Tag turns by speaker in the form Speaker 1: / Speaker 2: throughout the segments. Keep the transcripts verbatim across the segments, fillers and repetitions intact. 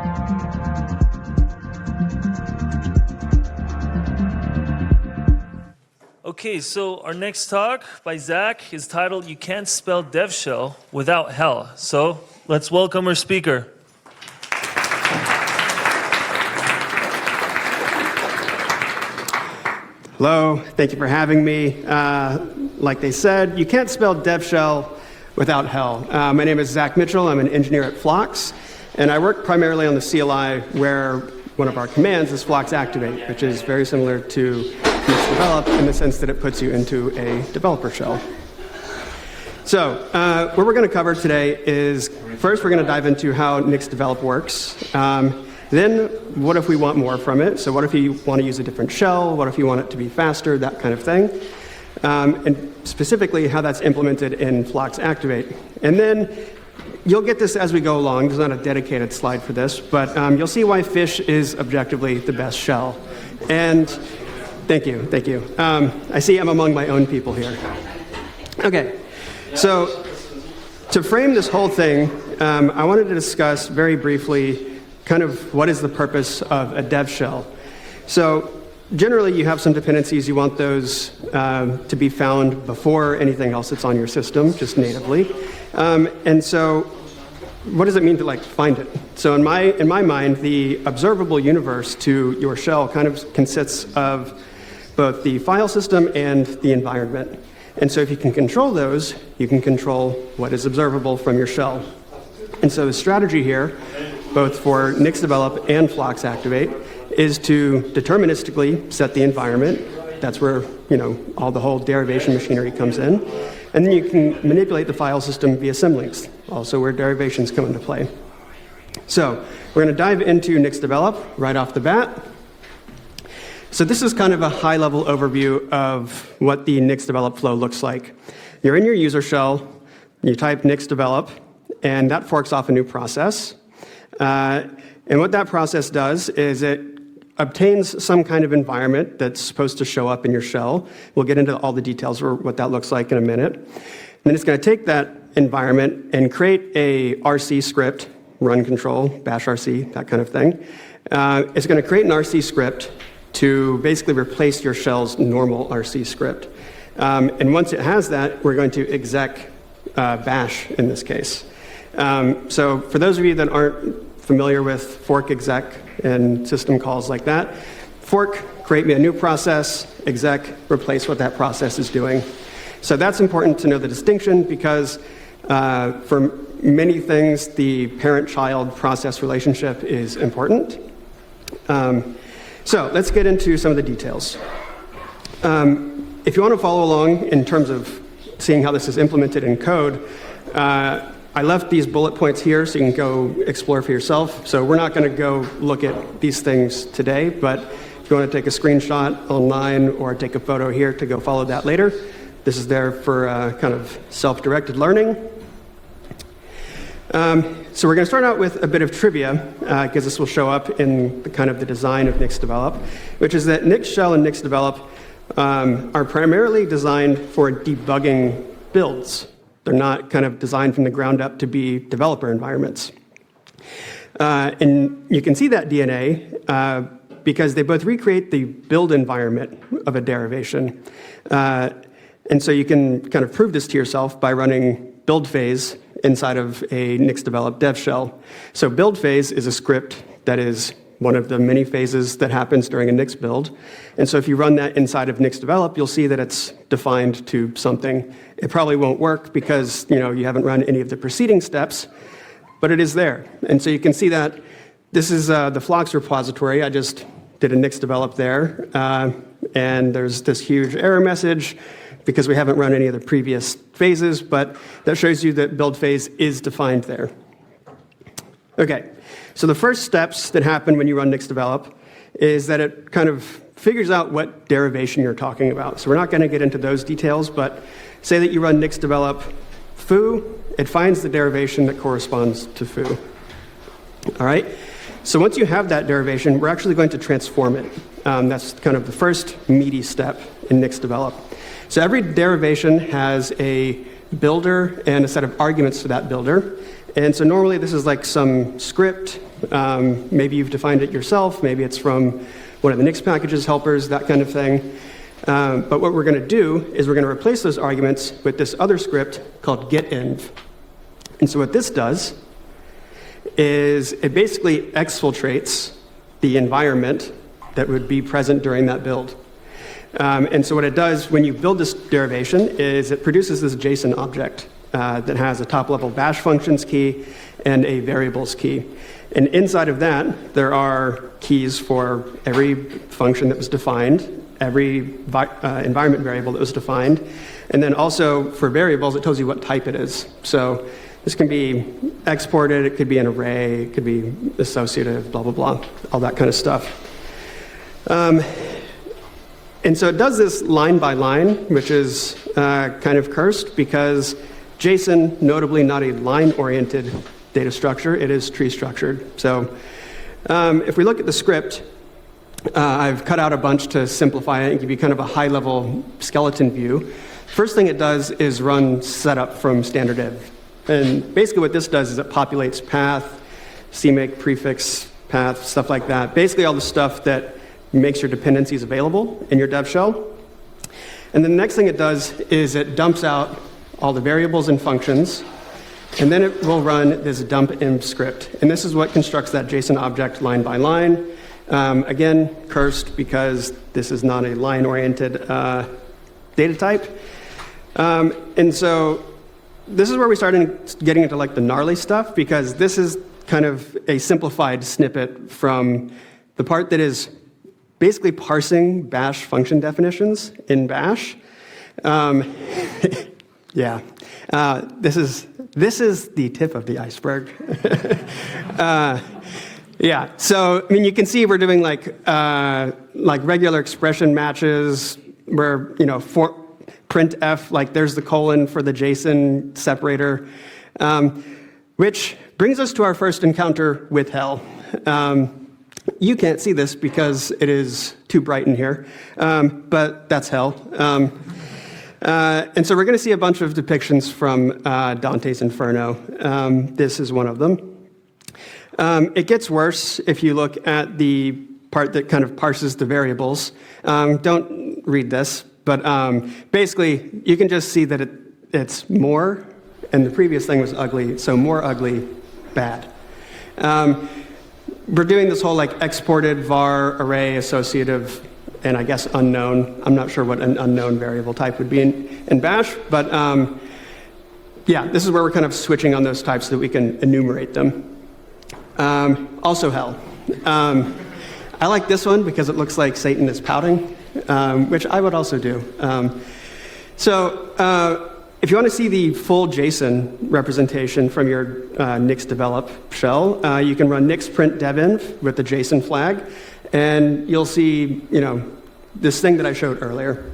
Speaker 1: Okay, so our next talk by Zach is titled "You Can't Spell DevShell Without Hell." So let's welcome our speaker.
Speaker 2: Hello, thank you for having me. Uh, like they said, you can't spell DevShell without hell. Uh, my name is Zach Mitchell. I'm an engineer at Phlox, and I work primarily on the C L I where one of our commands is Phlox Activate, which is very similar to Nix-Develop in the sense that it puts you into a developer shell. So uh, what we're going to cover today is, first we're going to dive into how Nix-Develop works. Um, then what if we want more from it? So what if you want to use a different shell? What if you want it to be faster? That kind of thing. Um, and specifically how that's implemented in Phlox Activate. And then you'll get this as we go along. There's not a dedicated slide for this, but um, you'll see why Fish is objectively the best shell. And Thank you, thank you. Um, I see I'm among my own people here. Okay, so to frame this whole thing, um, I wanted to discuss very briefly kind of what is the purpose of a dev shell. So generally you have some dependencies, you want those um, to be found before anything else that's on your system, just natively. Um, and so what does it mean to like find it? So in my, in my mind, the observable universe to your shell kind of consists of both the file system and the environment. And so if you can control those, you can control what is observable from your shell. And so the strategy here, both for Nix-Develop and Phlox Activate, is to deterministically set the environment. That's where, you know, all the whole derivation machinery comes in. And then you can manipulate the file system via symlinks, also where derivations come into play. So we're going to dive into Nix-Develop right off the bat. So this is kind of a high-level overview of what the Nix-Develop flow looks like. You're in your user shell, you type Nix-Develop, and that forks off a new process. Uh, and what that process does is it obtains some kind of environment that's supposed to show up in your shell. We'll get into all the details for what that looks like in a minute. And then it's going to take that environment and create a R C script, run control, bash R C, that kind of thing. Uh, it's going to create an R C script to basically replace your shell's normal R C script. Um, and once it has that, we're going to exec uh, bash in this case. Um, so for those of you that aren't familiar with fork exec and system calls like that, fork, create me a new process, exec, replace what that process is doing. So that's important to know the distinction because uh, for many things, the parent-child process relationship is important. Um, So let's get into some of the details. Um, if you want to follow along in terms of seeing how this is implemented in code, uh, I left these bullet points here so you can go explore for yourself. So we're not going to go look at these things today, but if you want to take a screenshot online or take a photo here to go follow that later, this is there for uh, kind of self-directed learning. Um, so we're going to start out with a bit of trivia, because uh, this will show up in the kind of the design of Nix-Develop, which is that Nix Shell and Nix-Develop um, are primarily designed for debugging builds. They're not kind of designed from the ground up to be developer environments. Uh, and you can see that D N A uh, because they both recreate the build environment of a derivation. Uh, and so you can kind of prove this to yourself by running build phase inside of a Nix-Develop dev shell. So build phase is a script that is one of the many phases that happens during a Nix build. And so if you run that inside of Nix-Develop, you'll see that it's defined to something. It probably won't work because you know you haven't run any of the preceding steps, but it is there. And so you can see that this is uh, the Phlox repository. I just did a Nix-Develop there. Uh, and there's this huge error message because we haven't run any of the previous phases, but that shows you that build phase is defined there. Okay, so the first steps that happen when you run Nix-Develop is that it kind of figures out what derivation you're talking about. So we're not going to get into those details, but say that you run Nix-Develop foo, it finds the derivation that corresponds to foo. All right, so once you have that derivation, we're actually going to transform it. Um, that's kind of the first meaty step in Nix-Develop. So every derivation has a builder and a set of arguments to that builder. And so normally this is like some script Um, maybe you've defined it yourself, maybe it's from one of the Nix packages helpers, that kind of thing. Um, but what we're going to do is we're going to replace those arguments with this other script called getinv. And so what this does is it basically exfiltrates the environment that would be present during that build. Um, and so what it does when you build this derivation is it produces this JSON object uh, that has a top-level bash functions key and a variables key. And inside of that, there are keys for every function that was defined, every vi uh, environment variable that was defined, and then also for variables, it tells you what type it is. So this can be exported, it could be an array, it could be associative, blah, blah, blah, all that kind of stuff. Um, and so it does this line by line, which is uh, kind of cursed because JSON, notably not a line-oriented data structure, it is tree-structured. So um, if we look at the script, uh, I've cut out a bunch to simplify it and give you kind of a high-level skeleton view. First thing it does is run setup from standard div. And basically what this does is it populates path, C M Y K, prefix, path, stuff like that. Basically all the stuff that makes your dependencies available in your dev shell. And then the next thing it does is it dumps out all the variables and functions, and then it will run this dump env script. And this is what constructs that JSON object line by line. Um, again, cursed because this is not a line-oriented uh, data type. Um, and so this is where we started getting into like the gnarly stuff, because this is kind of a simplified snippet from the part that is basically parsing bash function definitions in bash. Um, yeah, uh, this is this is the tip of the iceberg. uh, yeah, so I mean, you can see we're doing like uh, like regular expression matches where you know for printf, like there's the colon for the JSON separator, um, which brings us to our first encounter with hell. Um, you can't see this because it is too bright in here, um, but that's hell. Um, uh, and so we're going to see a bunch of depictions from uh, Dante's Inferno. Um, this is one of them. Um, it gets worse if you look at the part that kind of parses the variables. Um, don't read this. But um, basically, you can just see that it, it's more, and the previous thing was ugly, so more ugly, bad. Um, we're doing this whole like exported var array associative, and I guess unknown. I'm not sure what an unknown variable type would be in, in bash, but um, yeah, this is where we're kind of switching on those types so that we can enumerate them. Um, also hell. Um, I like this one because it looks like Satan is pouting. Um, which I would also do. Um, so uh, if you want to see the full JSON representation from your uh, Nix develop shell, uh, you can run nix print devinv with the JSON flag, and you'll see you know, this thing that I showed earlier.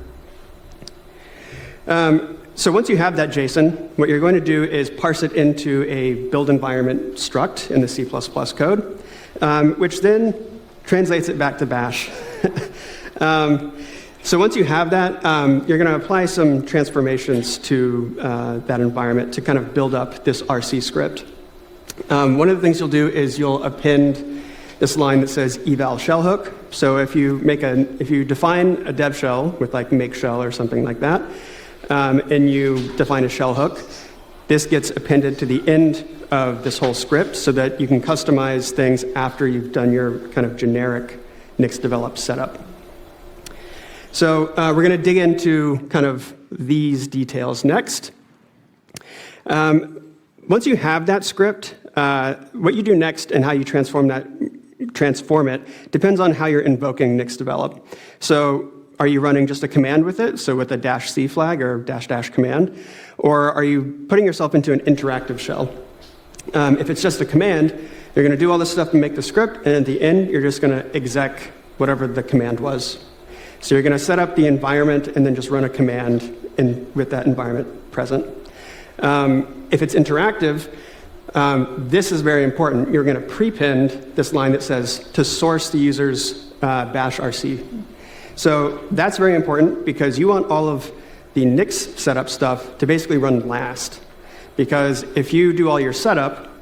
Speaker 2: Um, so once you have that JSON, what you're going to do is parse it into a build environment struct in the C plus plus code, um, which then translates it back to bash. Um, so once you have that, um, you're going to apply some transformations to uh, that environment to kind of build up this R C script. Um, one of the things you'll do is you'll append this line that says eval shell hook. So if you make a, if you define a dev shell with like make shell or something like that, um, and you define a shell hook, this gets appended to the end of this whole script so that you can customize things after you've done your kind of generic Nix develop setup. So uh, we're going to dig into kind of these details next. Um, once you have that script, uh, what you do next and how you transform that, transform it depends on how you're invoking Nix develop. So are you running just a command with it, so with a dash C flag or dash dash command, or are you putting yourself into an interactive shell? Um, if it's just a command, you're going to do all this stuff and make the script, and at the end, you're just going to exec whatever the command was. So you're going to set up the environment and then just run a command in, with that environment present. Um, if it's interactive, um, this is very important. You're going to prepend this line that says to source the user's uh, bash R C. So that's very important because you want all of the Nix setup stuff to basically run last. Because if you do all your setup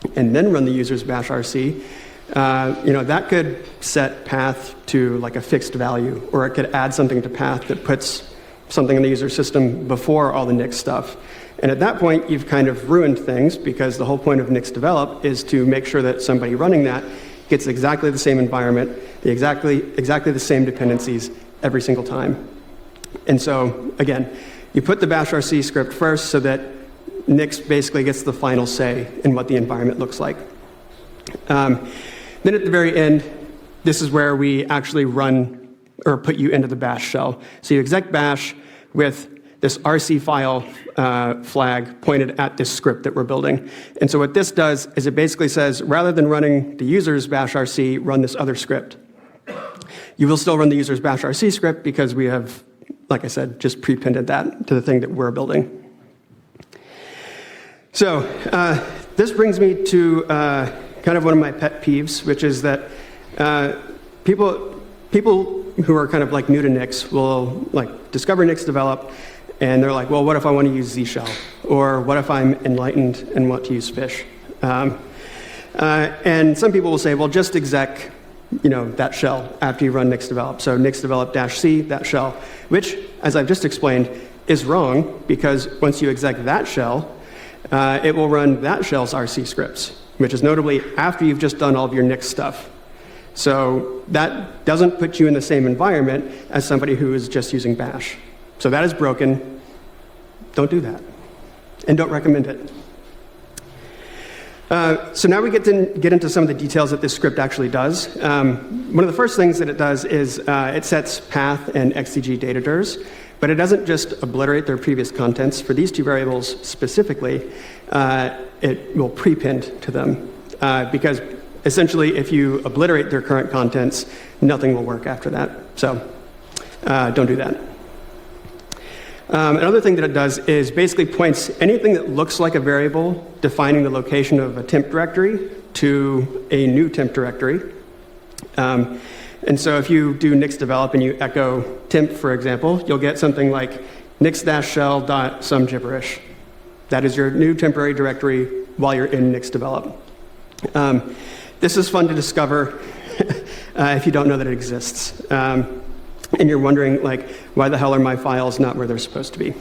Speaker 2: and then run the user's bash R C, uh, you know, that could set path to like a fixed value, or it could add something to path that puts something in the user system before all the Nix stuff. And at that point, you've kind of ruined things, because the whole point of Nix develop is to make sure that somebody running that gets exactly the same environment, the exactly, exactly the same dependencies every single time. And so, again, you put the bash R C script first so that Nix basically gets the final say in what the environment looks like. Um, then at the very end, this is where we actually run or put you into the bash shell. So you exec bash with this R C file uh, flag pointed at this script that we're building. And so what this does is it basically says, rather than running the user's bash R C, run this other script. You will still run the user's bash R C script because we have, like I said, just prepended that to the thing that we're building. So uh, this brings me to uh, kind of one of my pet peeves, which is that uh, people, people who are kind of like new to Nix will like discover Nix develop, and they're like, well, what if I want to use Z shell? Or what if I'm enlightened and want to use fish? Um, uh, and some people will say, well, just exec you know, that shell after you run Nix develop. So Nix develop dash C, that shell, which, as I've just explained, is wrong, because once you exec that shell, uh, it will run that shell's R C scripts, which is notably after you've just done all of your Nix stuff. So that doesn't put you in the same environment as somebody who is just using bash. So that is broken. Don't do that. And don't recommend it. Uh, so now we get to get into some of the details that this script actually does. Um, one of the first things that it does is uh, it sets path and X C G data dirs, but it doesn't just obliterate their previous contents. For these two variables specifically, uh, it will prepend to them, uh, because essentially if you obliterate their current contents, nothing will work after that. So uh, don't do that. Um, another thing that it does is basically points anything that looks like a variable defining the location of a temp directory to a new temp directory. Um, and so if you do Nix develop and you echo temp, for example, you'll get something like nix-shell dot some gibberish. That is your new temporary directory while you're in Nix develop. Um, this is fun to discover uh, if you don't know that it exists. Um, and you're wondering, like, why the hell are my files not where they're supposed to be?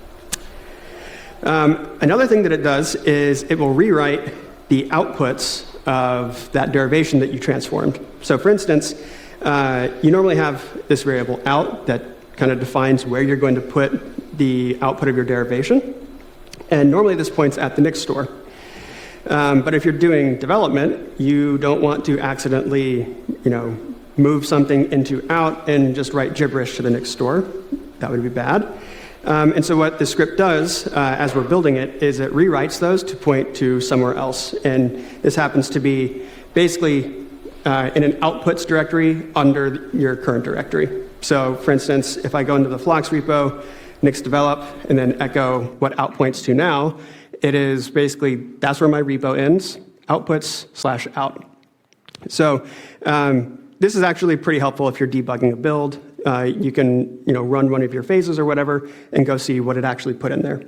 Speaker 2: Um, another thing that it does is it will rewrite the outputs of that derivation that you transformed. So for instance, uh, you normally have this variable out that kind of defines where you're going to put the output of your derivation. And normally this points at the Nix store. Um, but if you're doing development, you don't want to accidentally, you know, move something into out and just write gibberish to the Nix store. That would be bad. Um, and so what the script does, uh, as we're building it, is it rewrites those to point to somewhere else. And this happens to be basically uh, in an outputs directory under your current directory. So for instance, if I go into the Phlox repo, Nix develop, and then echo what out points to now, it is basically, that's where my repo ends, outputs slash out. So um, this is actually pretty helpful if you're debugging a build. Uh, you can you know, run one of your phases or whatever and go see what it actually put in there.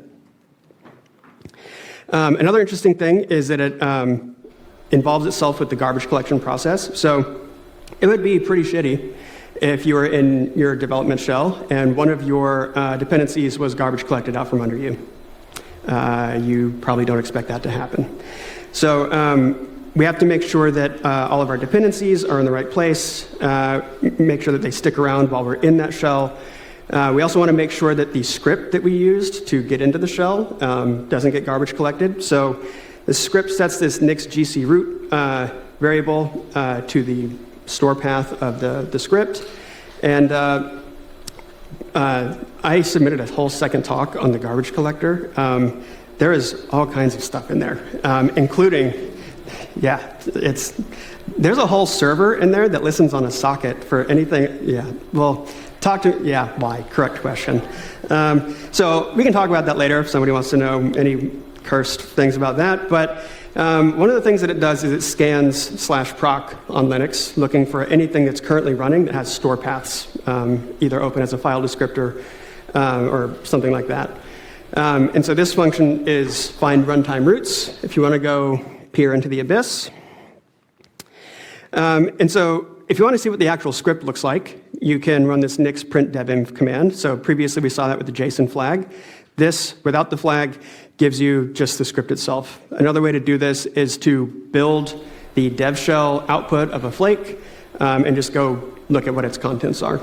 Speaker 2: Um, another interesting thing is that it um, involves itself with the garbage collection process. So it would be pretty shitty if you were in your development shell and one of your uh, dependencies was garbage collected out from under you. Uh, you probably don't expect that to happen. So um, we have to make sure that uh, all of our dependencies are in the right place, uh, make sure that they stick around while we're in that shell. Uh, we also want to make sure that the script that we used to get into the shell um, doesn't get garbage collected. So the script sets this Nix G C root uh, variable uh, to the store path of the, the script. And uh, uh, I submitted a whole second talk on the garbage collector. Um, there is all kinds of stuff in there, um, including Yeah, it's, there's a whole server in there that listens on a socket for anything. Yeah, well, talk to, yeah, why? Correct question. Um, so we can talk about that later if somebody wants to know any cursed things about that. But um, one of the things that it does is it scans slash proc on Linux, looking for anything that's currently running that has store paths, um, either open as a file descriptor um, or something like that. Um, and so this function is find runtime roots. If you want to go peer into the abyss. Um, and so if you want to see what the actual script looks like, you can run this nix print devinf command. So previously we saw that with the JSON flag. This, without the flag, gives you just the script itself. Another way to do this is to build the dev shell output of a flake um, and just go look at what its contents are.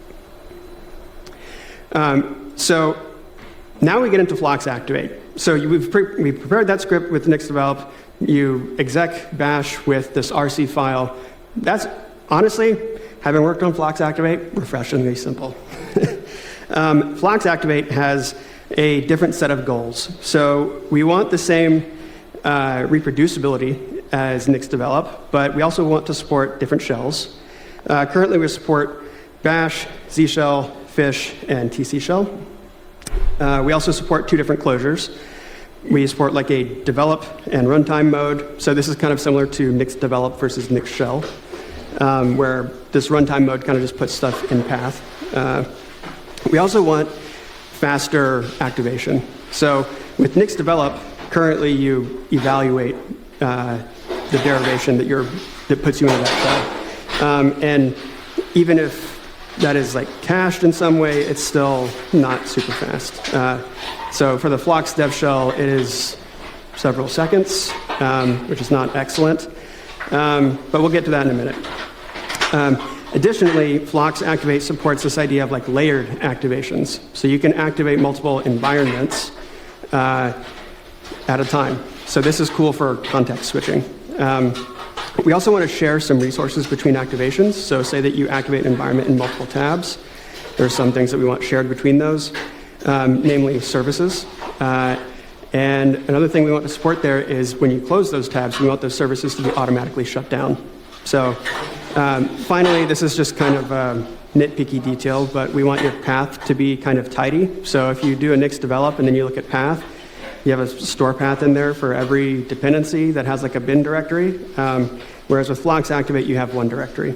Speaker 2: Um, so now we get into Phlox Activate. So you, we've, pre we've prepared that script with nix develop. You exec bash with this R C file. That's honestly, having worked on Phlox Activate, refreshingly simple. um, Phlox Activate has a different set of goals. So we want the same uh, reproducibility as nix develop, but we also want to support different shells. Uh, currently we support bash, Z shell, fish, and T C shell. Uh, we also support two different closures. We support like a develop and runtime mode. So this is kind of similar to nix develop versus nix shell, um, where this runtime mode kind of just puts stuff in path. Uh, we also want faster activation. So with nix develop, currently you evaluate uh, the derivation that you're that puts you into that shell, um, and even if that is like cached in some way, it's still not super fast. Uh, so for the Phlox dev shell, it is several seconds, um, which is not excellent, um, but we'll get to that in a minute. Um, Additionally, Phlox Activate supports this idea of like layered activations. So you can activate multiple environments uh, at a time. So this is cool for context switching. Um, we also want to share some resources between activations. So say that you activate an environment in multiple tabs. There are some things that we want shared between those, um, namely services. Uh, and another thing we want to support there is when you close those tabs, we want those services to be automatically shut down. So um, finally, this is just kind of a nitpicky detail, but we want your path to be kind of tidy. So if you do a nix develop and then you look at path, you have a store path in there for every dependency that has like a bin directory, um, whereas with Phlox Activate, you have one directory.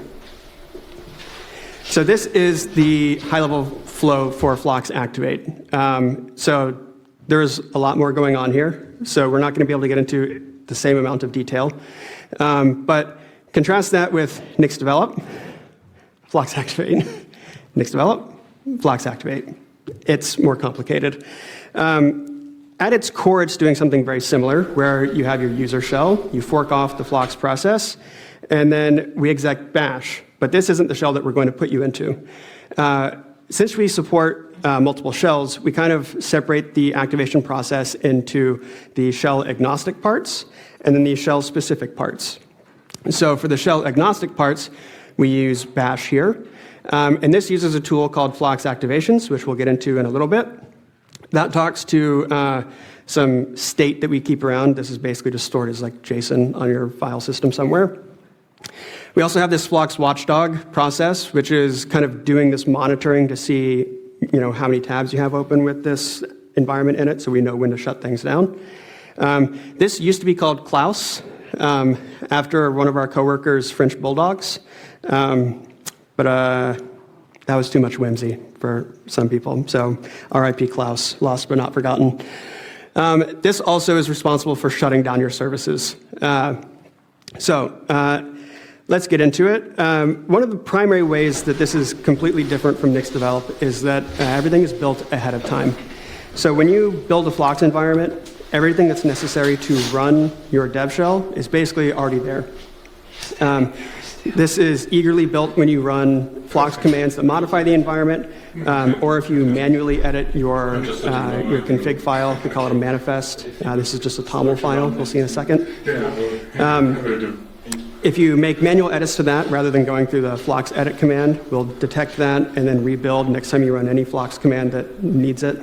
Speaker 2: So this is the high-level flow for Phlox Activate. Um, so there's a lot more going on here, so we're not going to be able to get into the same amount of detail. Um, but contrast that with nix develop, Phlox Activate. nix develop, Phlox Activate. It's more complicated. Um, at its core, it's doing something very similar, where you have your user shell, you fork off the Phlox process, and then we exec bash. But this isn't the shell that we're going to put you into. Uh, since we support uh, multiple shells, we kind of separate the activation process into the shell agnostic parts and then the shell specific parts. So for the shell agnostic parts, we use bash here. Um, and this uses a tool called Phlox Activations, which we'll get into in a little bit. That talks to uh, some state that we keep around. This is basically just stored as like JSON on your file system somewhere. We also have this Phlox Watchdog process, which is kind of doing this monitoring to see, you know, how many tabs you have open with this environment in it, so we know when to shut things down. Um, this used to be called Klaus, um, after one of our coworkers' French bulldogs, um, but uh, that was too much whimsy for some people. So R I P Klaus, lost but not forgotten. Um, this also is responsible for shutting down your services. Uh, so. Uh, Let's get into it. Um, one of the primary ways that this is completely different from nix develop is that uh, everything is built ahead of time. So when you build a Phlox environment, everything that's necessary to run your dev shell is basically already there. Um, this is eagerly built when you run Phlox commands that modify the environment, um, or if you manually edit your, uh, your config file. We call it a manifest. Uh, this is just a toml file. We'll see in a second. Um, If you make manual edits to that, rather than going through the Phlox edit command, we'll detect that and then rebuild next time you run any Phlox command that needs it.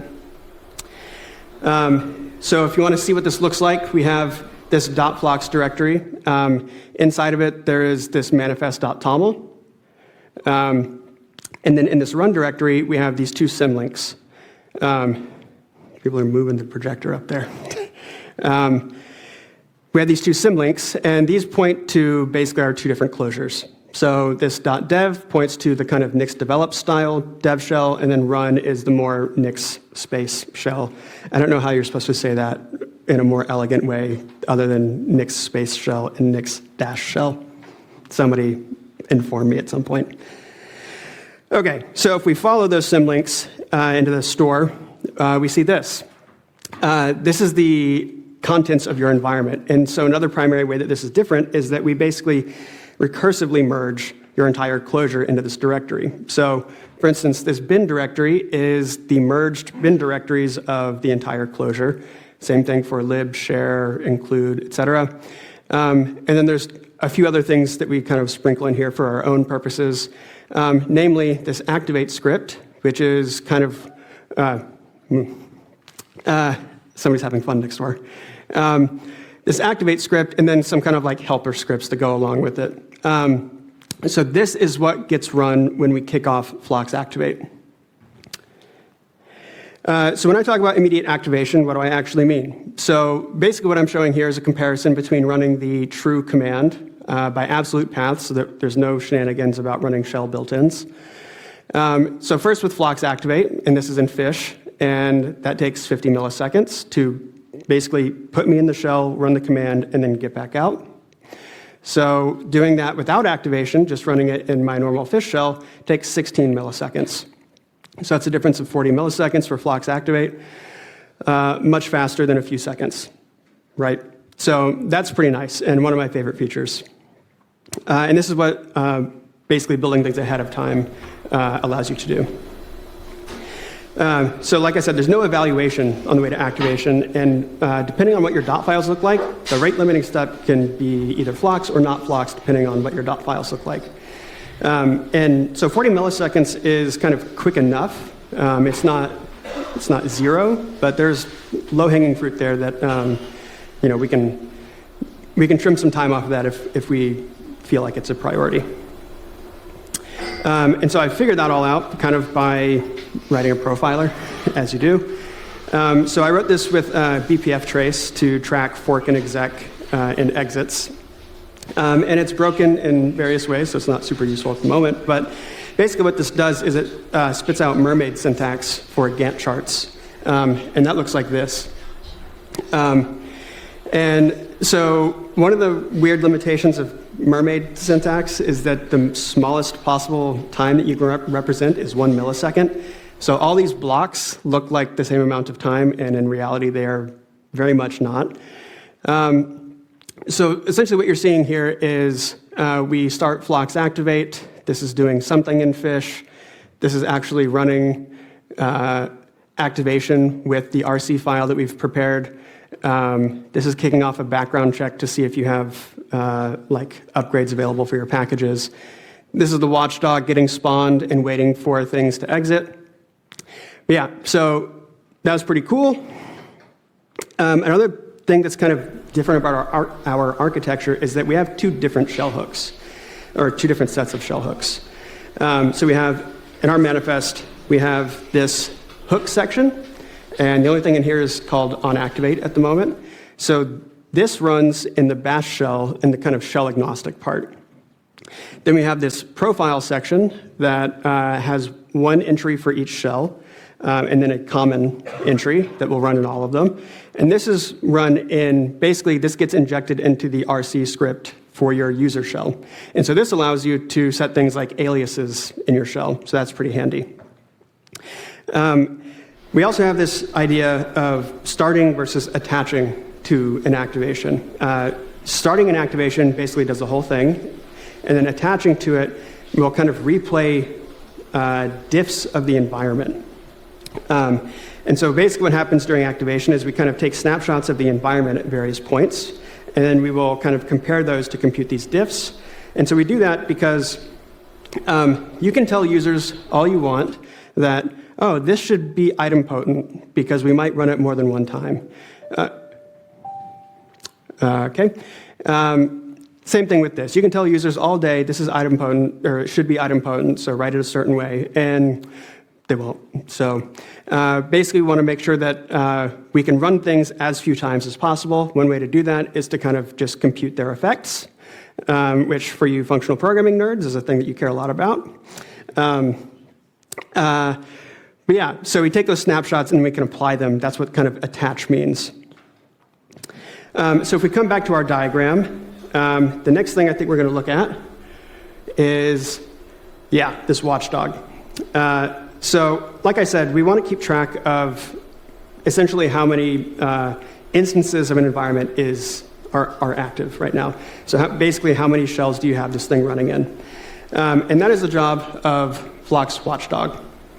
Speaker 2: Um, so if you want to see what this looks like, we have this .phlox directory. Um, inside of it, there is this manifest.toml. Um, and then in this run directory, we have these two symlinks. Um, people are moving the projector up there. um, We have these two symlinks, and these point to basically our two different closures. So this .dev points to the kind of nix develop style dev shell, and then run is the more nix space shell. I don't know how you're supposed to say that in a more elegant way other than Nix space shell and Nix dash shell. Somebody inform me at some point. Okay, so if we follow those symlinks uh, into the store, uh, we see this. Uh, this is the contents of your environment. And so another primary way that this is different is that we basically recursively merge your entire closure into this directory. So for instance, this bin directory is the merged bin directories of the entire closure. Same thing for lib, share, include, et cetera. Um, and then there's a few other things that we kind of sprinkle in here for our own purposes, um, namely this activate script, which is kind of, uh, uh, somebody's having fun next door. Um, this activate script and then some kind of like helper scripts to go along with it. Um, so this is what gets run when we kick off Phlox Activate. Uh, so when I talk about immediate activation, what do I actually mean? So basically what I'm showing here is a comparison between running the true command uh, by absolute paths, so that there's no shenanigans about running shell built-ins. Um, so first with Phlox Activate, and this is in fish, and that takes fifty milliseconds to basically put me in the shell, run the command, and then get back out. So doing that without activation, just running it in my normal fish shell, takes sixteen milliseconds. So that's a difference of forty milliseconds for Phlox Activate, uh, much faster than a few seconds, right? So that's pretty nice, and one of my favorite features. Uh, and this is what uh, basically building things ahead of time uh, allows you to do. Uh, so like I said, there's no evaluation on the way to activation, and uh, depending on what your dot files look like, the rate limiting step can be either Phlox or not Phlox, depending on what your dot files look like. Um, and so forty milliseconds is kind of quick enough. Um, it's not, it's not zero, but there's low-hanging fruit there that um, you know we can we can trim some time off of that if if we feel like it's a priority. Um, and so I figured that all out kind of by writing a profiler, as you do. Um, so I wrote this with uh, B P F trace to track fork and exec uh, and exits. Um, and it's broken in various ways, so it's not super useful at the moment. But basically what this does is it uh, spits out mermaid syntax for Gantt charts. Um, and that looks like this. Um, and so one of the weird limitations of mermaid syntax is that the smallest possible time that you can rep represent is one millisecond. So all these blocks look like the same amount of time, and in reality they are very much not. Um, so essentially what you're seeing here is uh, we start Phlox Activate. This is doing something in fish. This is actually running uh, activation with the R C file that we've prepared. Um, this is kicking off a background check to see if you have uh, like upgrades available for your packages. This is the watchdog getting spawned and waiting for things to exit. But yeah, so that was pretty cool. Um, another thing that's kind of different about our, our architecture is that we have two different shell hooks, or two different sets of shell hooks. Um, so we have, in our manifest, we have this hook section, and the only thing in here is called onActivate at the moment. So this runs in the bash shell, in the kind of shell agnostic part. Then we have this profile section that uh, has one entry for each shell, um, and then a common entry that will run in all of them. And this is run in, basically this gets injected into the R C script for your user shell. And so this allows you to set things like aliases in your shell, so that's pretty handy. Um, we also have this idea of starting versus attaching to an activation. Uh, starting an activation basically does the whole thing, and then attaching to it will kind of replay uh, diffs of the environment. Um, and so basically what happens during activation is we kind of take snapshots of the environment at various points, and then we will kind of compare those to compute these diffs. And so we do that because um, you can tell users all you want that, oh, this should be idempotent because we might run it more than one time. Uh, uh, okay. Um, same thing with this. You can tell users all day this is idempotent, or it should be idempotent, so write it a certain way, and they won't. So uh, basically we want to make sure that uh, we can run things as few times as possible. One way to do that is to kind of just compute their effects, um, which for you functional programming nerds is a thing that you care a lot about. Um, uh, but yeah, so we take those snapshots and we can apply them. That's what kind of attach means. Um, so if we come back to our diagram, um, the next thing I think we're going to look at is, yeah, this watchdog. Uh, so like I said, we want to keep track of essentially how many uh, instances of an environment is are, are active right now. So how, basically, how many shells do you have this thing running in? Um, and that is the job of Flock's Watchdog.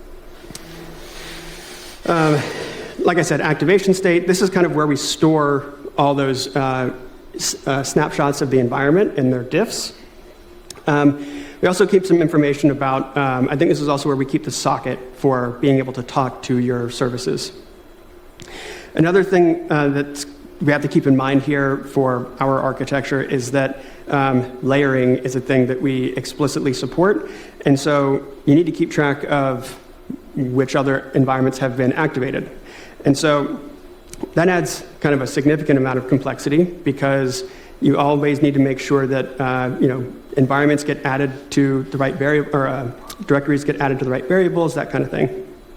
Speaker 2: Um, like I said, activation state, this is kind of where we store all those uh, s- uh, snapshots of the environment and their diffs. Um, we also keep some information about, um, I think this is also where we keep the socket for being able to talk to your services. Another thing uh, that we have to keep in mind here for our architecture is that um, layering is a thing that we explicitly support, and so you need to keep track of which other environments have been activated. And so that adds kind of a significant amount of complexity because you always need to make sure that uh, you know environments get added to the right variable, or uh, directories get added to the right variables, that kind of thing.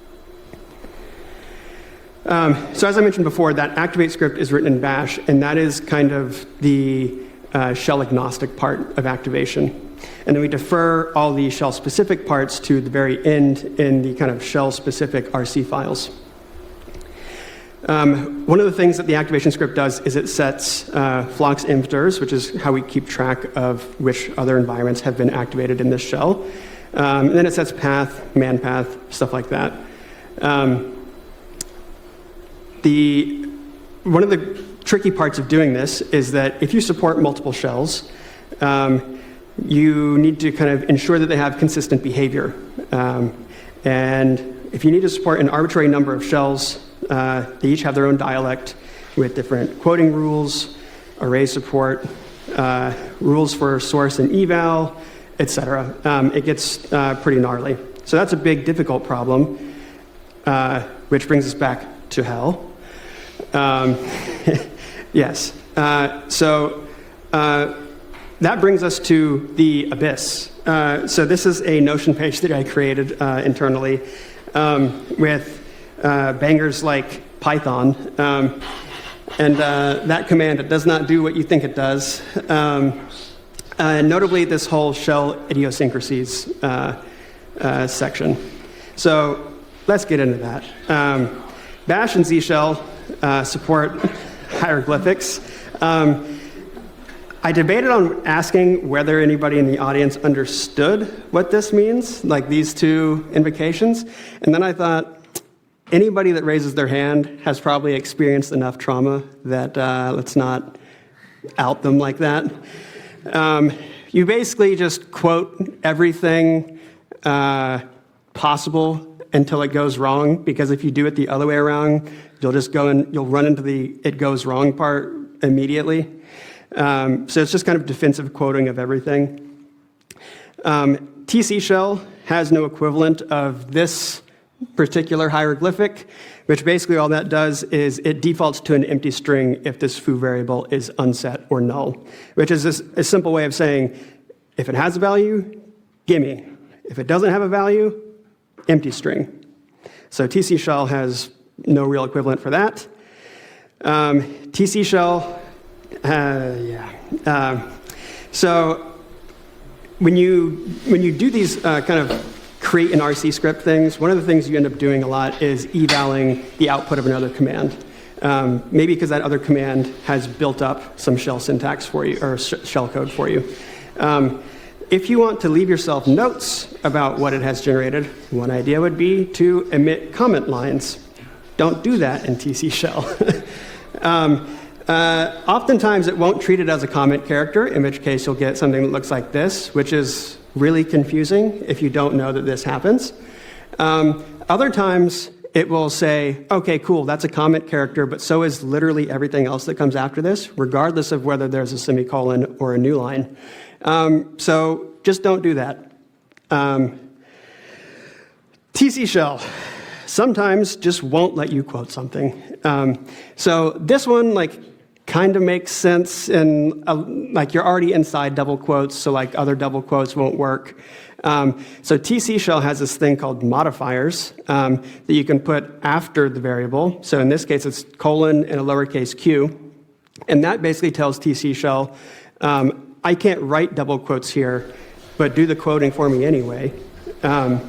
Speaker 2: Um, so as I mentioned before, that activate script is written in bash, and that is kind of the uh, shell agnostic part of activation. And then we defer all the shell specific parts to the very end in the kind of shell specific R C files. Um, one of the things that the activation script does is it sets uh, Flock's infters, which is how we keep track of which other environments have been activated in this shell. Um, and then it sets path, man path, stuff like that. Um, The, one of the tricky parts of doing this is that if you support multiple shells, um, you need to kind of ensure that they have consistent behavior. Um, and if you need to support an arbitrary number of shells, uh, they each have their own dialect with different quoting rules, array support, uh, rules for source and eval, et cetera. Um, it gets uh, pretty gnarly. So that's a big, difficult problem, uh, which brings us back to hell. Um, yes. Uh, so uh, that brings us to the abyss. Uh, so this is a Notion page that I created uh, internally um, with uh, bangers like Python. Um, and uh, that command, it does not do what you think it does. Um, uh, notably, this whole shell idiosyncrasies uh, uh, section. So let's get into that. Um, Bash and Z shell Uh, support hieroglyphics. Um, I debated on asking whether anybody in the audience understood what this means, like these two invocations, and then I thought anybody that raises their hand has probably experienced enough trauma that uh, let's not out them like that. Um, you basically just quote everything uh, possible until it goes wrong, because if you do it the other way around, you'll just go and you'll run into the it goes wrong part immediately. Um, so it's just kind of defensive quoting of everything. Um, T C shell has no equivalent of this particular hieroglyphic, which basically all that does is it defaults to an empty string if this foo variable is unset or null, which is this, a simple way of saying, if it has a value, gimme. If it doesn't have a value, empty string. So T C shell has no real equivalent for that. Um, T C shell, uh, yeah. Um, so when you when you do these uh, kind of create an R C script things, one of the things you end up doing a lot is evaling the output of another command. Um, maybe because that other command has built up some shell syntax for you, or sh shell code for you. Um, If you want to leave yourself notes about what it has generated, one idea would be to emit comment lines. Don't do that in T C shell. um, uh, oftentimes it won't treat it as a comment character, in which case you'll get something that looks like this, which is really confusing if you don't know that this happens. Um, other times it will say, okay, cool, that's a comment character, but so is literally everything else that comes after this, regardless of whether there's a semicolon or a new line. Um, so just don't do that. Um, T C shell sometimes just won't let you quote something. Um, so this one, like, kind of makes sense, and uh, like you're already inside double quotes, so like other double quotes won't work. Um, so T C shell has this thing called modifiers um, that you can put after the variable. So in this case, it's colon and a lowercase q. And that basically tells T C Shell, um, I can't write double quotes here, but do the quoting for me anyway. Um,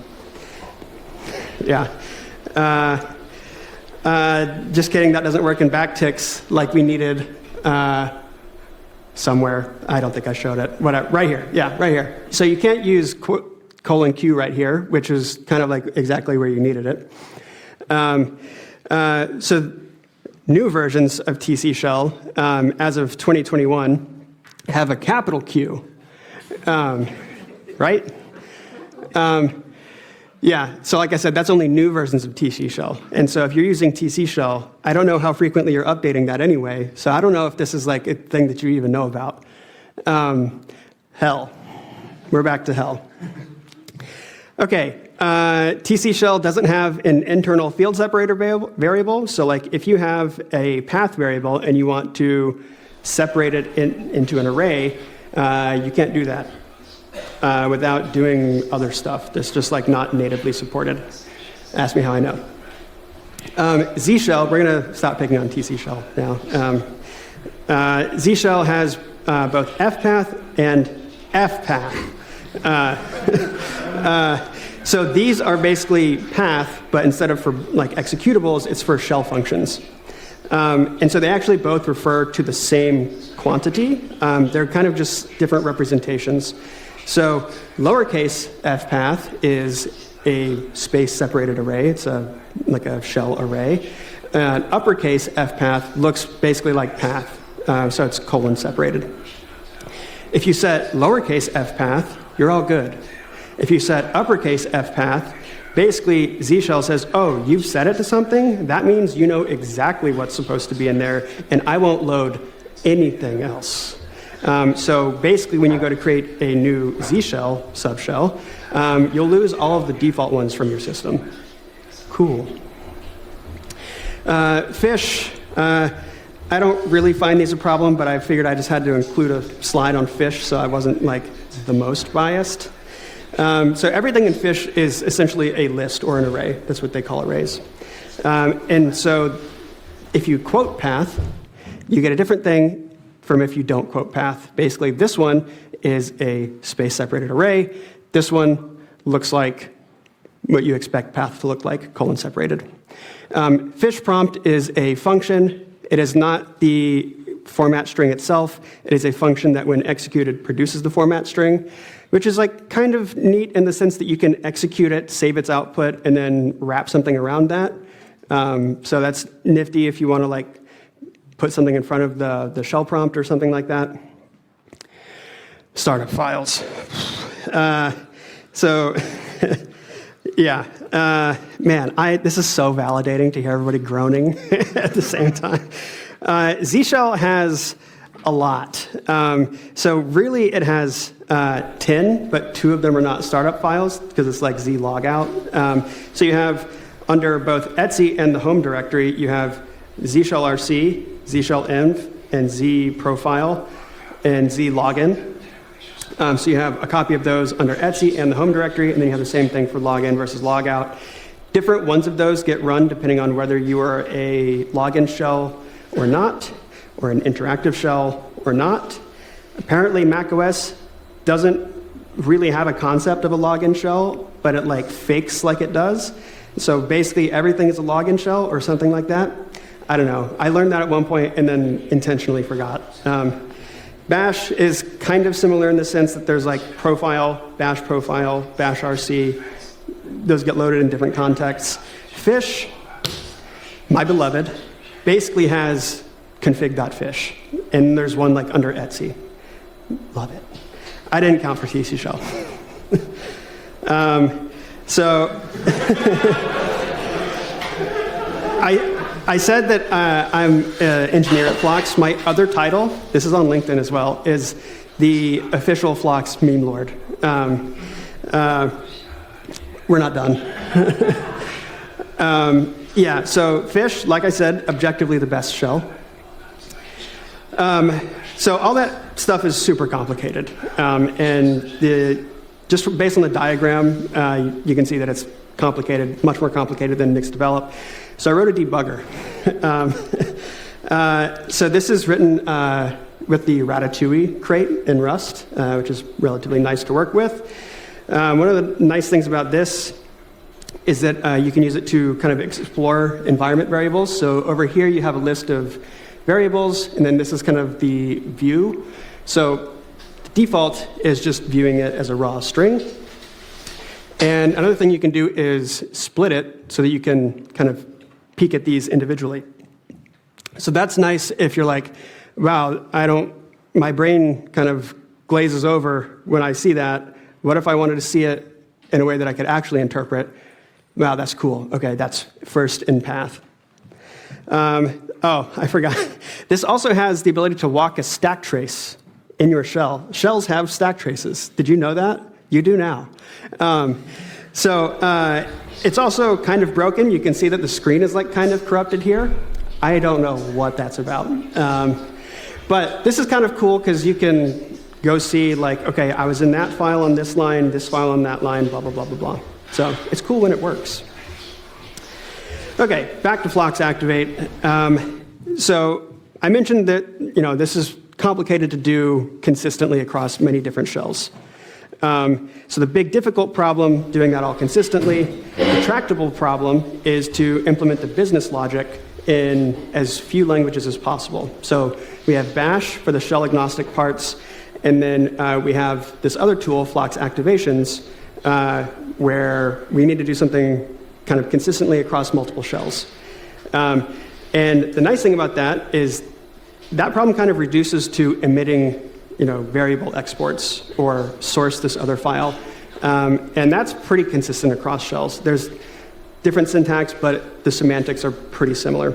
Speaker 2: yeah. Uh, uh, just kidding, that doesn't work in backticks like we needed uh, somewhere. I don't think I showed it. Whatever. Right here. Yeah, right here. So you can't use qu- colon Q right here, which is kind of like exactly where you needed it. Um, uh, so new versions of T C Shell, um, as of twenty twenty-one, have a capital Q, um, right? Um, yeah, so like I said, that's only new versions of T C Shell. And so if you're using T C Shell, I don't know how frequently you're updating that anyway, so I don't know if this is like a thing that you even know about. Um, hell. We're back to hell. Okay. Uh, T C Shell doesn't have an internal field separator variable, so like if you have a path variable and you want to separate it in, into an array, uh, you can't do that uh, without doing other stuff that's just like not natively supported. Ask me how I know. Um, Z Shell, we're going to stop picking on T C Shell now. Um, uh, Z Shell has uh, both fpath and fpath. Uh, uh, So these are basically path, but instead of for like executables, it's for shell functions. Um, and so they actually both refer to the same quantity. Um, they're kind of just different representations. So lowercase fpath is a space-separated array. It's a like a shell array. And uppercase fpath looks basically like path, uh, so it's colon separated. If you set lowercase fpath, you're all good. If you set uppercase fpath, basically Z Shell says, oh, you've set it to something? That means you know exactly what's supposed to be in there, and I won't load anything else. Um, so basically, when you go to create a new Z Shell subshell, um, you'll lose all of the default ones from your system. Cool. Uh, fish. Uh, I don't really find these a problem, but I figured I just had to include a slide on fish so I wasn't like the most biased. Um, so everything in fish is essentially a list or an array. That's what they call arrays. Um, and so if you quote path, you get a different thing from if you don't quote path. Basically, this one is a space-separated array. This one looks like what you expect path to look like, colon separated. Um, fish prompt is a function. It is not the format string itself. It is a function that when executed produces the format string, which is like kind of neat in the sense that you can execute it, save its output, and then wrap something around that. Um, so that's nifty if you want to like put something in front of the, the shell prompt or something like that. Startup files. Uh, so yeah, uh, man, I, this is so validating to hear everybody groaning at the same time. Uh, Z Shell has a lot. Um, so really it has uh, ten, but two of them are not startup files because it's like Z logout. Um, so you have under both Etsy and the home directory, you have Z Shell R C, Z Shell env, and Z profile, and Z login. Um, so you have a copy of those under Etsy and the home directory, and then you have the same thing for login versus logout. Different ones of those get run depending on whether you are a login shell or not, or an interactive shell or not. Apparently macOS doesn't really have a concept of a login shell, but it like fakes like it does. So basically everything is a login shell or something like that. I don't know. I learned that at one point and then intentionally forgot. Um, Bash is kind of similar in the sense that there's like profile, bash profile, bash R C. Those get loaded in different contexts. Fish, my beloved, basically has config.fish, and there's one like under Etsy. Love it. I didn't count for T C Shell. um, so I. I said that uh, I'm an engineer at Phlox. My other title, this is on LinkedIn as well, is the official Phlox meme lord. Um, uh, we're not done. um, yeah, so fish, like I said, objectively the best shell. Um, so all that stuff is super complicated. Um, and the, just based on the diagram, uh, you can see that it's complicated, much more complicated than Nix develop. So I wrote a debugger. um, Uh, so this is written uh, with the Ratatouille crate in Rust, uh, which is relatively nice to work with. Um, one of the nice things about this is that uh, you can use it to kind of explore environment variables. So over here you have a list of variables, and then this is kind of the view. So the default is just viewing it as a raw string. And another thing you can do is split it so that you can kind of peek at these individually. So that's nice if you're like, wow, I don't, my brain kind of glazes over when I see that. What if I wanted to see it in a way that I could actually interpret? Wow, that's cool. Okay, that's first in path. Um, oh, I forgot. This also has the ability to walk a stack trace in your shell. Shells have stack traces. Did you know that? You do now. Um, so uh, it's also kind of broken. You can see that the screen is like kind of corrupted here. I don't know what that's about. Um, but this is kind of cool because you can go see like, okay, I was in that file on this line, this file on that line, blah, blah, blah, blah, blah. So it's cool when it works. Okay, back to Phlox Activate. Um, so I mentioned that, you know, this is complicated to do consistently across many different shells. Um, so the big difficult problem doing that all consistently, the tractable problem is to implement the business logic in as few languages as possible. So we have bash for the shell agnostic parts, and then uh, we have this other tool, Phlox Activations, uh, where we need to do something kind of consistently across multiple shells. Um, and the nice thing about that is that problem kind of reduces to emitting, you know, variable exports or source this other file. Um, and that's pretty consistent across shells. There's different syntax, but the semantics are pretty similar.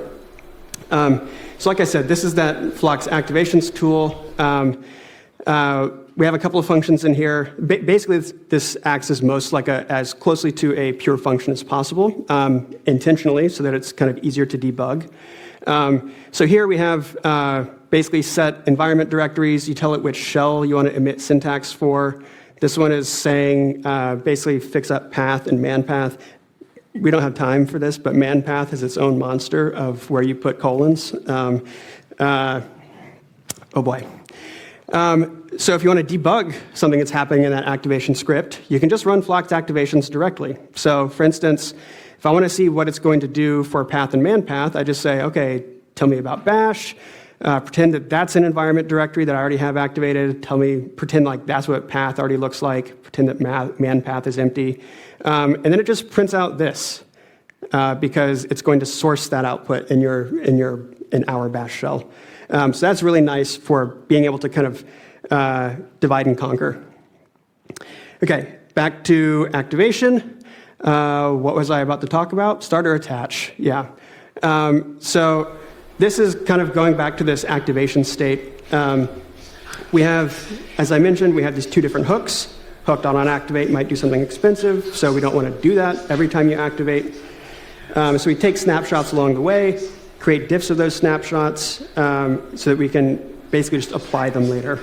Speaker 2: Um, so like I said, this is that Phlox Activations tool. Um, uh, we have a couple of functions in here. Ba basically, this, this acts as most like a, as closely to a pure function as possible, um, intentionally, so that it's kind of easier to debug. Um, so here we have uh, basically set environment directories. You tell it which shell you want to emit syntax for. This one is saying uh, basically fix up path and man path. We don't have time for this, but man path has its own monster of where you put colons. Um, uh, oh boy. Um, so if you want to debug something that's happening in that activation script, you can just run Phlox Activations directly. So for instance, if I want to see what it's going to do for path and man path, I just say, okay, tell me about bash, uh, pretend that that's an environment directory that I already have activated, tell me, pretend like that's what path already looks like, pretend that man path is empty, um, and then it just prints out this, uh, because it's going to source that output in your, in your, in our bash shell. Um, so that's really nice for being able to kind of uh, divide and conquer. Okay, back to activation. Uh, what was I about to talk about? Start or attach, yeah. Um, so this is kind of going back to this activation state. Um, we have, as I mentioned, we have these two different hooks. Hooked on activate might do something expensive, so we don't want to do that every time you activate. Um, so we take snapshots along the way, create diffs of those snapshots um, so that we can basically just apply them later.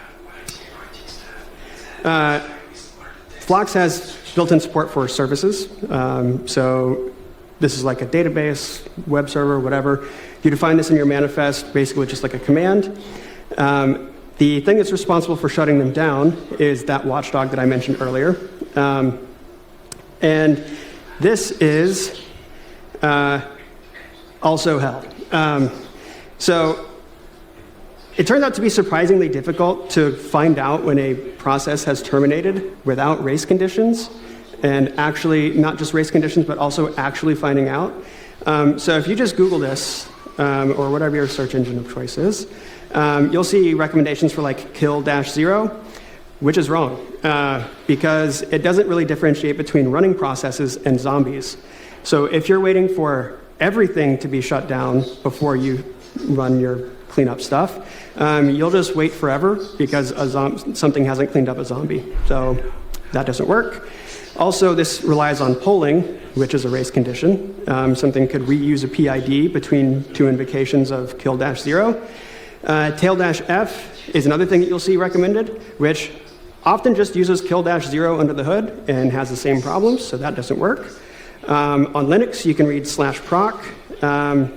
Speaker 2: Uh, Phlox has built-in support for services. Um, so this is like a database, web server, whatever. You define this in your manifest, basically just like a command. Um, the thing that's responsible for shutting them down is that watchdog that I mentioned earlier. Um, and this is uh, also hell. Um, so it turns out to be surprisingly difficult to find out when a process has terminated without race conditions, and actually not just race conditions, but also actually finding out. Um, so if you just Google this, um, or whatever your search engine of choice is, um, you'll see recommendations for like kill dash zero, which is wrong, uh, because it doesn't really differentiate between running processes and zombies. So if you're waiting for everything to be shut down before you run your cleanup stuff, um, you'll just wait forever because a zom something hasn't cleaned up a zombie. So that doesn't work. Also, this relies on polling, which is a race condition. Um, something could reuse a P I D between two invocations of kill dash zero. Uh, tail dash F is another thing that you'll see recommended, which often just uses kill dash zero under the hood and has the same problems, so that doesn't work. Um, on Linux, you can read slash proc. Um,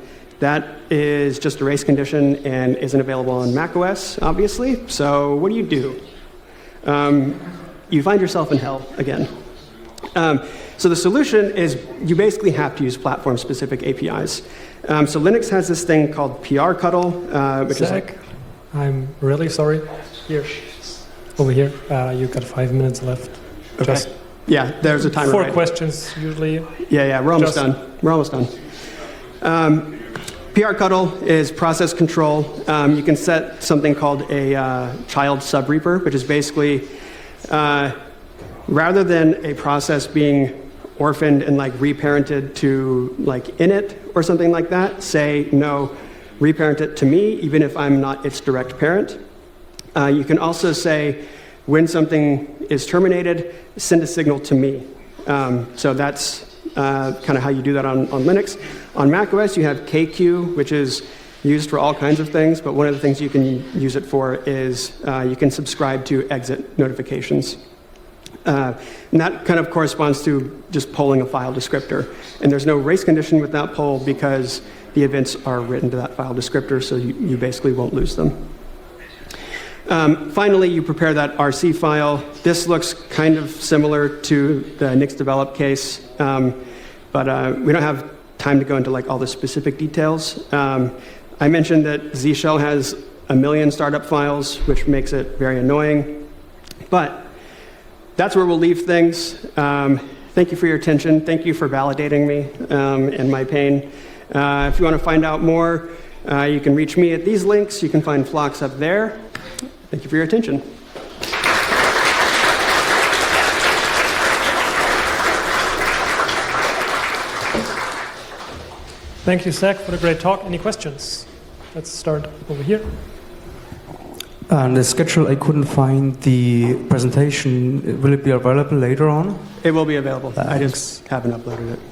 Speaker 2: That is just a race condition and isn't available on macOS, obviously. So what do you do? Um, you find yourself in hell again. Um, so the solution is you basically have to use platform-specific A P Is. Um, so Linux has this thing called prctl, uh, which
Speaker 3: Zach,
Speaker 2: is like...
Speaker 3: I'm really sorry. Here, over here, uh, you got five minutes left.
Speaker 2: Okay.
Speaker 3: Just
Speaker 2: yeah, there's a timer.
Speaker 3: four
Speaker 2: right?
Speaker 3: questions usually.
Speaker 2: Yeah, yeah, we're almost
Speaker 3: Just-
Speaker 2: done. We're almost done. Um, prctl is process control. Um, you can set something called a uh, child subreaper, which is basically uh, rather than a process being orphaned and like reparented to like init or something like that, say no, reparent it to me, even if I'm not its direct parent. Uh, you can also say when something is terminated, send a signal to me. Um, so that's uh, kind of how you do that on, on Linux. On macOS, you have K Q, which is used for all kinds of things, but one of the things you can use it for is uh, you can subscribe to exit notifications. Uh, and that kind of corresponds to just polling a file descriptor. And there's no race condition with that poll because the events are written to that file descriptor, so you, you basically won't lose them. Um, finally, you prepare that R C file. This looks kind of similar to the nixdevelop case, um, but uh, we don't have time to go into like all the specific details. Um, I mentioned that Z Shell has a million startup files, which makes it very annoying. But that's where we'll leave things. Um, thank you for your attention. Thank you for validating me um, and my pain. Uh, if you want to find out more, uh, you can reach me at these links. You can find Phlox up there. Thank you for your attention.
Speaker 3: Thank you, Zach, for the great talk. Any questions? Let's start over here.
Speaker 4: On the schedule, I couldn't find the presentation. Will it be available later on?
Speaker 2: It will be available. I
Speaker 4: Thanks.
Speaker 2: just haven't uploaded it.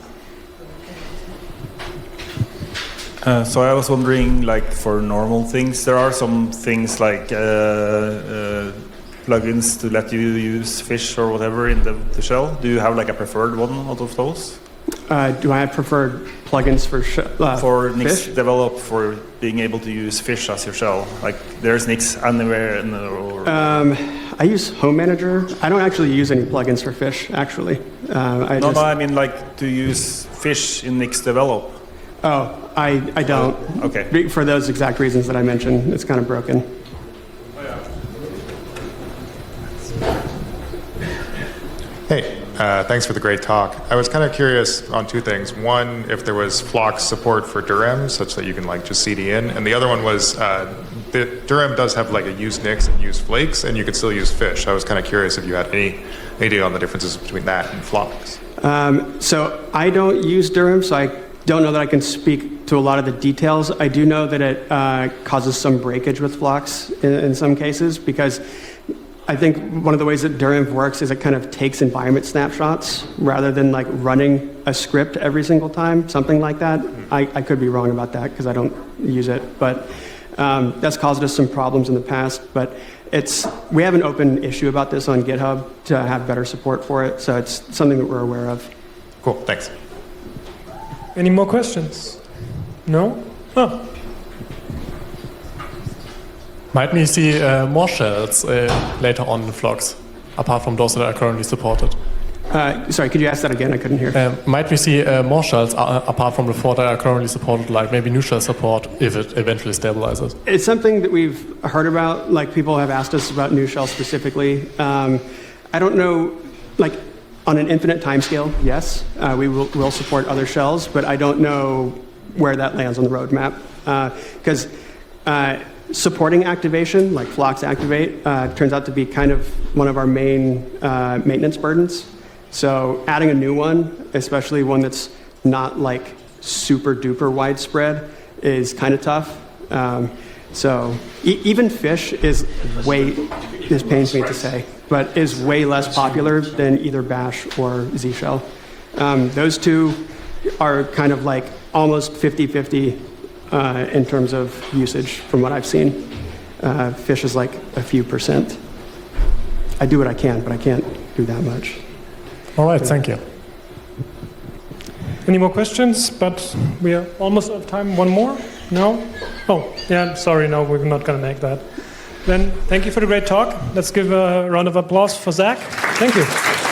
Speaker 5: Uh, so I was wondering, like for normal things, there are some things like uh, uh, plugins to let you use fish or whatever in the, the shell. Do you have like a preferred one out of those?
Speaker 2: Uh, do I have preferred plugins for sh uh,
Speaker 5: For
Speaker 2: fish?
Speaker 5: nixdevelop, for being able to use fish as your shell, like there's Nix anywhere in the, or
Speaker 2: Um, I use Home Manager. I don't actually use any plugins for fish, actually. Uh, I
Speaker 5: no,
Speaker 2: just,
Speaker 5: no, I mean like to use fish in nixdevelop.
Speaker 2: Oh, I, I don't.
Speaker 5: Okay.
Speaker 2: Be- For those exact reasons that I mentioned, it's kind of broken.
Speaker 6: Hey, uh, thanks for the great talk. I was kind of curious on two things. One, if there was Phlox support for Durem, such that you can like just C D in, and the other one was uh, the Durem does have like a use Nix and use Flakes, and you could still use fish. I was kind of curious if you had any idea on the differences between that and Phlox.
Speaker 2: Um, so I don't use Durham, so I don't know that I can speak to a lot of the details. I do know that it uh, causes some breakage with Phlox in, in some cases, because I think one of the ways that Durham works is it kind of takes environment snapshots rather than like running a script every single time, something like that. I, I could be wrong about that because I don't use it, but um, that's caused us some problems in the past. But it's we have an open issue about this on GitHub to have better support for it, so it's something that we're aware of.
Speaker 6: Cool, thanks.
Speaker 3: Any more questions? No? Oh.
Speaker 7: Might we see uh, more shells uh, later on in Phlox, apart from those that are currently supported?
Speaker 2: Uh, sorry, could you ask that again? I couldn't hear.
Speaker 7: Um, might we see uh, more shells uh, apart from the four that are currently supported, like maybe new shell support if it eventually stabilizes?
Speaker 2: It's something that we've heard about. Like people have asked us about new shell specifically. Um, I don't know, like on an infinite timescale, yes, uh, we will, will support other shells, but I don't know where that lands on the roadmap because. Uh, uh, Supporting activation, like Phlox Activate, uh, turns out to be kind of one of our main uh, maintenance burdens. So adding a new one, especially one that's not like super duper widespread, is kind of tough. Um, so e even fish is way, this pains me to say, but is way less popular than either Bash or Z Shell. Um, those two are kind of like almost fifty fifty. Uh, in terms of usage, from what I've seen. Uh, fish is like a few percent. I do what I can, but I can't do that much.
Speaker 7: All right, thank you.
Speaker 3: any more questions? But we are almost out of time. One more? No? Oh, yeah, sorry, no, we're not going to make that. Then thank you for the great talk. Let's give a round of applause for Zach. Thank you.